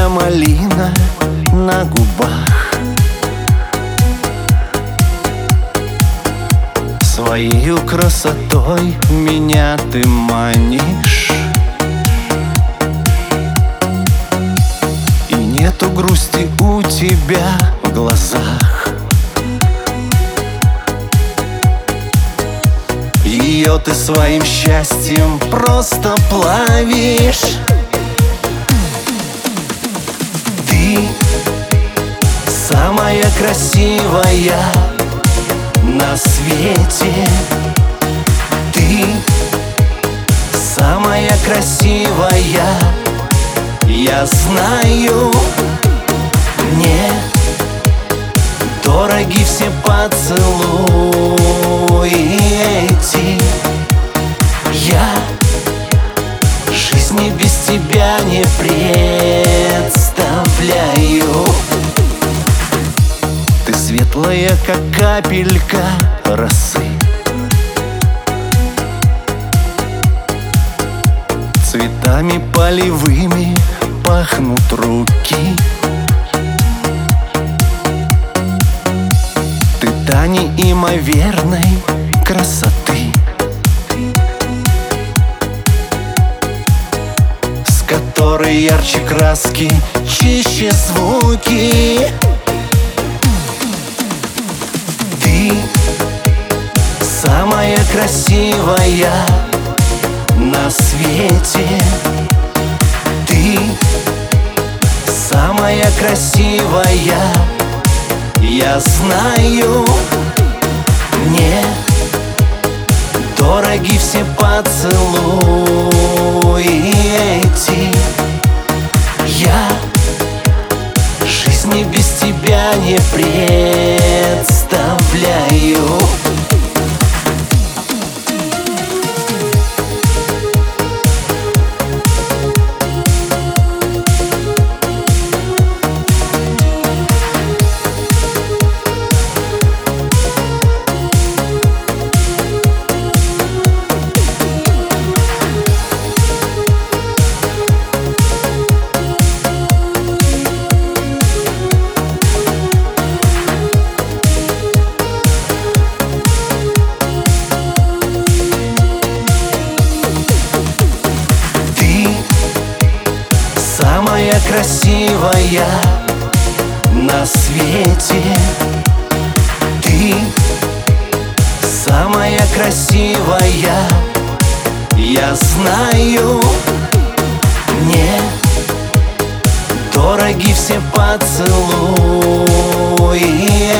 Сладкая малина на губах, своею красотой меня ты манишь, и нету грусти у тебя в глазах. Ее ты своим счастьем просто плавишь. Ты самая красивая на свете. Ты самая красивая, я знаю. Мне дороги все поцелуи эти. Я жизни без тебя не представляю. Ты светлая, как капелька росы, цветами полевыми пахнут руки. Ты та неимоверной красоты, с которой ярче краски, чище звуки. Ты самая красивая на свете. Ты самая красивая, я знаю. Мне дороги все поцелуи эти. Я жизни без тебя не представляю. Самая красивая на свете. Ты самая красивая, я знаю. Мне дороги все поцелуи